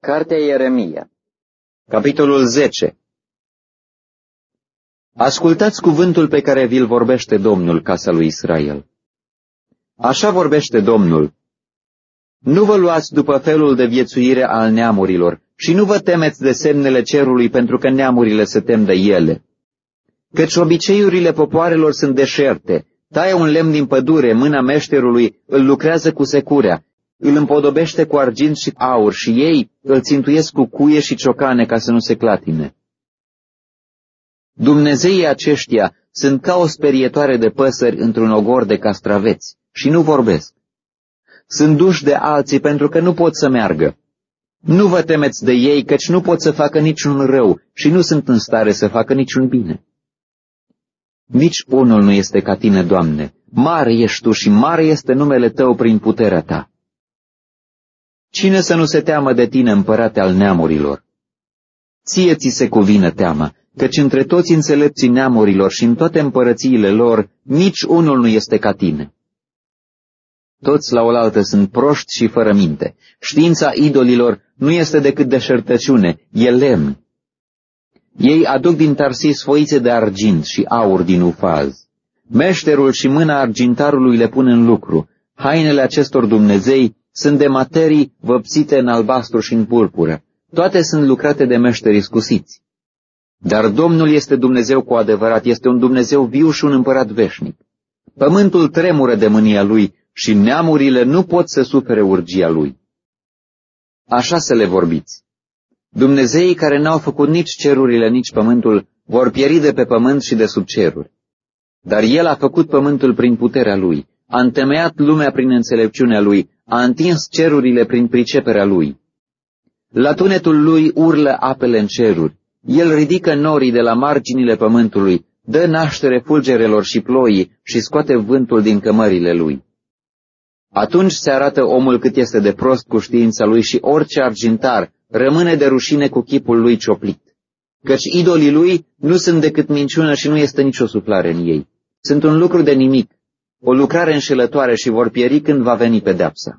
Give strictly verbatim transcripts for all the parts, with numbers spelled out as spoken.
Cartea Ieremia, capitolul zece. Ascultați cuvântul pe care vi-l vorbește Domnul, casa lui Israel. Așa vorbește Domnul: nu vă luați după felul de viețuire al neamurilor și nu vă temeți de semnele cerului, pentru că neamurile se tem de ele. Căci obiceiurile popoarelor sunt deșerte, taie un lemn din pădure, mâna meșterului îl lucrează cu securea, îl împodobește cu argint și aur și ei îl țintuiesc cu cuie și ciocane ca să nu se clatine. Dumnezeii aceștia sunt ca o sperietoare de păsări într-un ogor de castraveți și nu vorbesc. Sunt duși de alții pentru că nu pot să meargă. Nu vă temeți de ei, căci nu pot să facă niciun rău și nu sunt în stare să facă niciun bine. Nici unul nu este ca tine, Doamne, mare ești Tu și mare este numele Tău prin puterea Ta. Cine să nu se teamă de Tine, Împărate al neamurilor? Ție ți se cuvine teama, căci între toți înțelepții neamurilor și în toate împărățiile lor, nici unul nu este ca Tine. Toți la oaltă sunt proști și fără minte. Știința idolilor nu este decât deșertăciune, e lemn. Ei aduc din Tarsis foițe de argint și aur din Ufaz. Meșterul și mâna argintarului le pun în lucru. Hainele acestor dumnezei sunt de materii văpsite în albastru și în purpură. Toate sunt lucrate de meșteri iscusiți. Dar Domnul este Dumnezeu cu adevărat, este un Dumnezeu viu și un împărat veșnic. Pământul tremură de mânia Lui și neamurile nu pot să sufere urgia Lui. Așa să le vorbiți: Dumnezeii care n-au făcut nici cerurile, nici pământul, vor pieri de pe pământ și de sub ceruri. Dar El a făcut pământul prin puterea Lui, a întemeiat lumea prin înțelepciunea Lui, a întins cerurile prin priceperea Lui. La tunetul Lui urlă apele în ceruri, El ridică norii de la marginile pământului, dă naștere fulgerelor și ploii și scoate vântul din cămările Lui. Atunci se arată omul cât este de prost cu știința lui și orice argintar rămâne de rușine cu chipul lui cioplit. Căci idolii lui nu sunt decât minciună și nu este nicio suflare în ei. Sunt un lucru de nimic, o lucrare înșelătoare și vor pieri când va veni pedeapsa.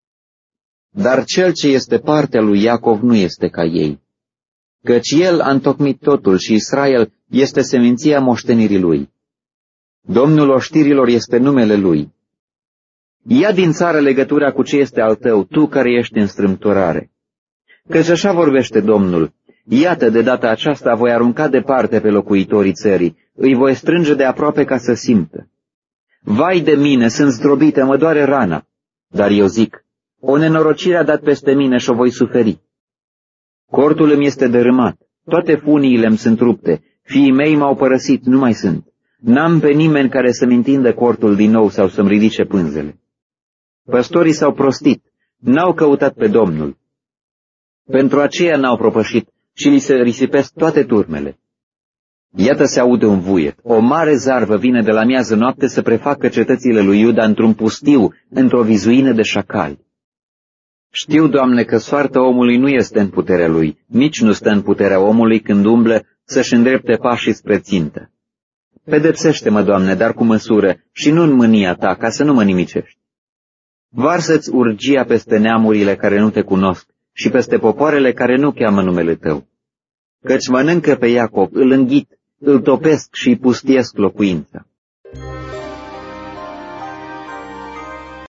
Dar cel ce este partea lui Iacov nu este ca ei, căci el a întocmit totul și Israel este seminția moștenirii lui. Domnul oștirilor este numele lui. Ia din țară legătura cu ce este al tău, tu care ești în strâmtorare. Căci așa vorbește Domnul: iată, de data aceasta voi arunca departe pe locuitorii țării, îi voi strânge de aproape ca să simtă. Vai de mine, sunt zdrobită, mă doare rana. Dar eu zic: o nenorocire a dat peste mine și o voi suferi. Cortul îmi este dărâmat, toate funiile îmi sunt rupte, fiii mei m-au părăsit, nu mai sunt. N-am pe nimeni care să-mi întindă cortul din nou sau să-mi ridice pânzele. Păstorii s-au prostit, n-au căutat pe Domnul. Pentru aceea n-au propășit și li se risipesc toate turmele. Iată se aude un vuiet, o mare zarvă vine de la miază noapte să prefacă cetățile lui Iuda într-un pustiu, într-o vizuină de șacali. Știu, Doamne, că soarta omului nu este în puterea lui, nici nu stă în puterea omului când umblă să-și îndrepte pașii spre țintă. Pedepsește-mă, Doamne, dar cu măsură și nu în mânia Ta, ca să nu mă nimicești. Varsă-ți urgia peste neamurile care nu te cunosc și peste popoarele care nu cheamă numele Tău. Căci mănâncă pe Iacov, îl înghit, îl topesc și îi pustiesc locuința.